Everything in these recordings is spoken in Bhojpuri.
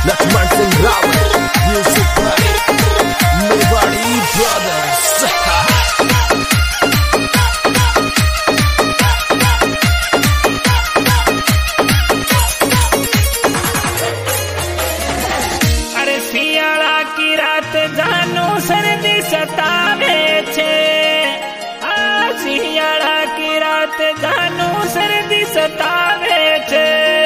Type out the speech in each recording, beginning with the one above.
लक्ष्मण सिंह रावत, म्यूजिक भाई मेवाड़ी ब्रदर्स। शियाला की रात जानो सर्दी सतावे छे, शियाला की रात जानो सर्दी सतावे छे,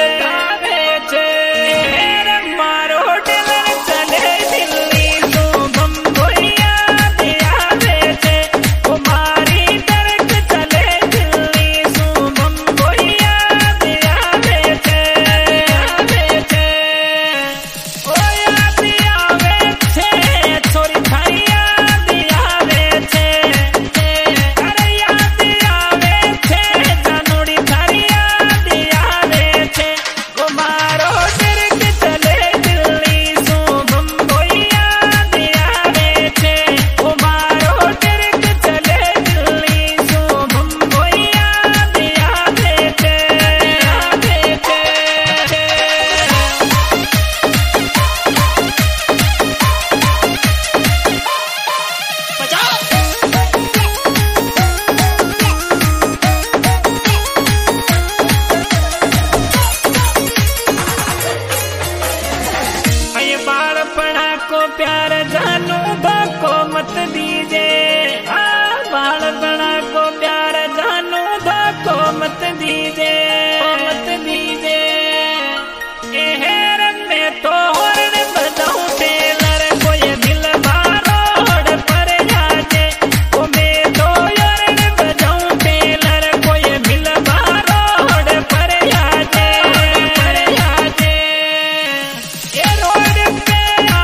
मारो टेलर चले दिल्ली तो बम्बोइया आवे छे, मारी टरक चले दिल्ली तो बम्बोइया आवे छे। को प्यार जानू धोखो मत दीजे, बालपना को प्यार जानू धोखो मत दीजे, हेर में तो हॉर्न बजाऊं टेलर कोई दिल बारोड़ पर जाजे, ओ मैं तो हॉर्न बजाऊं टेलर कोई दिल बारोड़ पर जाजे, ये रोड पे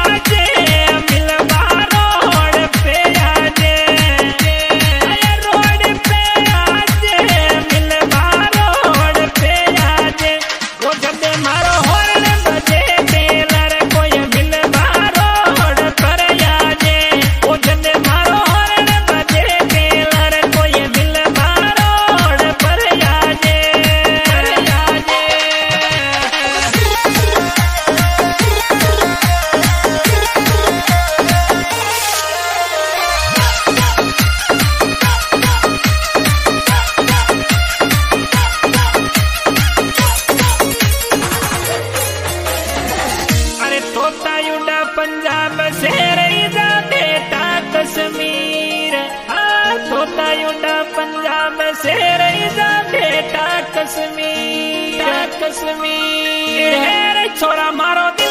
पंजाब से रईदा बेटा कश्मीर, छोटा युडा पंजाब से रईदा बेटा कश्मीर, है छोरा मारो